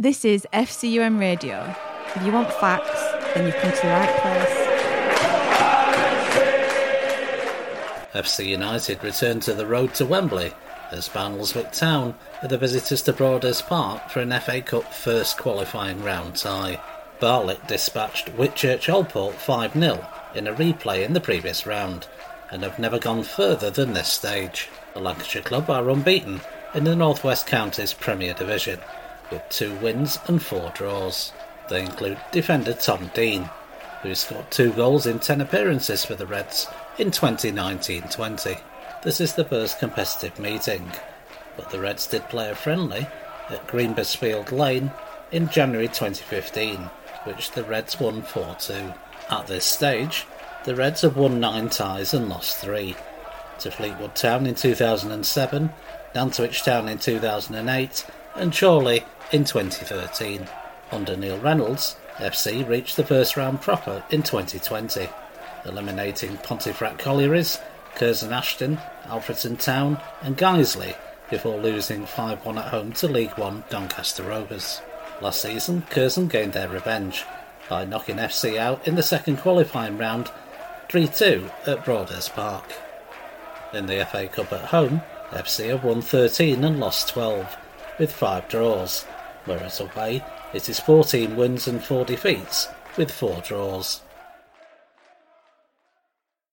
This is FCUM Radio. If you want facts, then you've come to the right place. FC United returned to the road to Wembley as Barnsley Town are the visitors to Broadhurst Park for an FA Cup first qualifying round tie. Barlick dispatched Whitchurch Allport 5-0 in a replay in the previous round and have never gone further than this stage. The Lancashire club are unbeaten in the North West Counties Premier Division, with 2 wins and 4 draws. They include defender Tom Dean, who scored 2 goals in 10 appearances for the Reds in 2019-20. This is the first competitive meeting, but the Reds did play a friendly at Greenbusfield Lane in January 2015, which the Reds won 4-2. At this stage, the Reds have won 9 ties and lost 3, to Fleetwood Town in 2007, Nantwich Town in 2008 and Chorley in 2013. Under Neil Reynolds, FC reached the first round proper in 2020, eliminating Pontefract Collieries, Curzon Ashton, Alfreton Town and Guiseley before losing 5-1 at home to League One Doncaster Rovers. Last season, Curzon gained their revenge by knocking FC out in the second qualifying round 3-2 at Broadhurst Park. In the FA Cup at home, FC have won 13 and lost 12, with 5 draws, whereas away it is 14 wins and 4 defeats, with 4 draws.